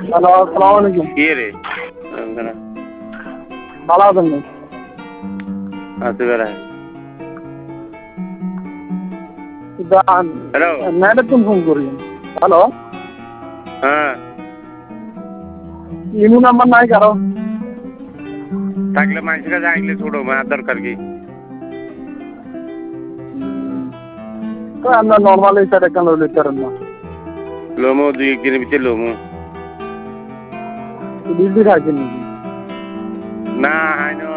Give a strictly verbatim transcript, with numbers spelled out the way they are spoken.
Hello, আসসালামু আলাইকুম। কে রে? ভালো আছেন নি? আছি বেড়া। হ্যালো। নেটে তুমি ফোন করি। হ্যালো। হ্যাঁ। ইনু নাম্বার নাই কারো? থাকলে মানুষের কাছে আইলে ছোড়ো মার দরকার কি? তো আমরা নর্মালি সেটা কেন লিখতে পারেন না? লোমো দুই একদিনের ভিতরে লোমো। দিদি খাইছেন নাকি? না হাইনো